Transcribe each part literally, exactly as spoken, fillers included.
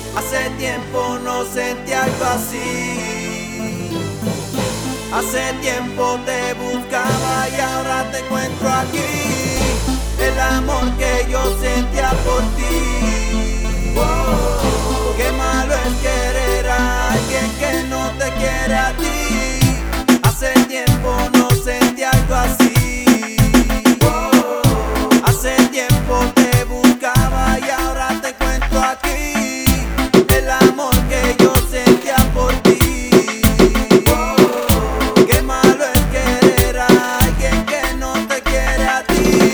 Hace tiempo no sentí algo así. Hace tiempo te buscaba y ahora te encuentro aquí. El amor que yo sentía por ti. Oh, qué malo es querer a alguien que no te quiere a ti. Hace tiempo no sentí algo así. Oh, hace tiempo te buscaba y ahora te encuentro aquí. El amor que yo sentía por ti. Oh, qué malo es querer a alguien que no te quiere a ti.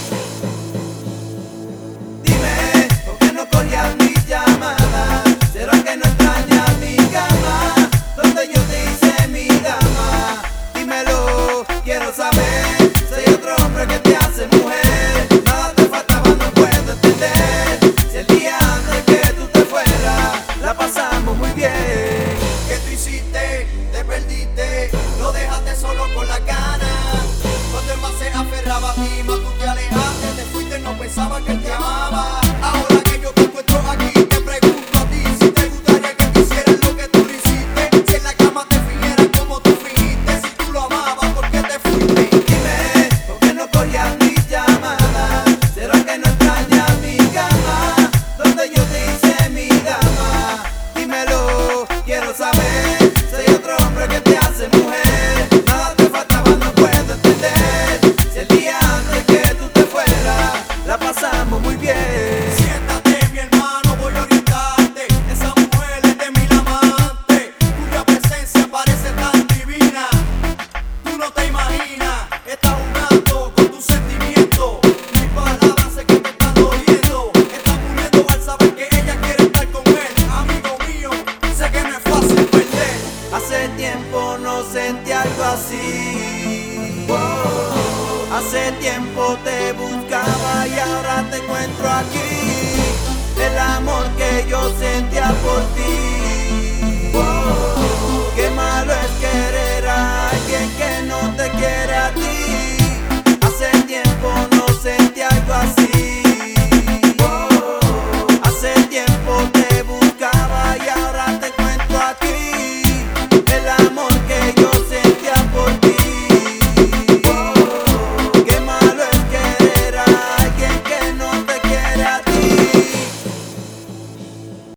Dime, ¿por qué no cogías mi llamada? ¿Será que no extrañas mi cama? Donde yo te hice mi dama. Dímelo, quiero saber. Soy otro hombre que te hace mujer. Nada te faltaba, no puedo entender. Si el día antes que tú te fueras la pasamos muy bien. ¿Qué tú hiciste? Te perdiste. Lo dejaste solo con la gana. Cuando el más se aferraba a ti, más tú te alejaste. Te fuiste, no pensaba que él te amaba. Ahora que yo te encuentro aquí, te pregunto a ti si te gustaría que te hicieran lo que tú le hiciste. Si en la cama te fingieran como tú fingiste. Si tú lo amabas, ¿por qué te fuiste? Dime, ¿por qué no cogías mi llamada? ¿Será que no extrañas mi cama? Donde yo te hice mi dama. Dímelo, quiero saber. Soy otro hombre que te hace mujer. Nada te faltaba, no puedo entender. Si el día antes que tú te fueras la pasamos muy bien. Siéntate, mi hermano, voy a orientarte. Esa mujer es de mil amantes, cuya presencia parece tan divina. Tú no te imaginas, está jugando con tus sentimientos. Mis palabras sé que te están doliendo. Estás muriendo al saber que ella quiere estar con él. Amigo mío, sé que no es fácil perder. Hace tiempo no sentí algo así. Oh, hace tiempo te buscaba y ahora te encuentro aquí. El amor que yo sentía por ti.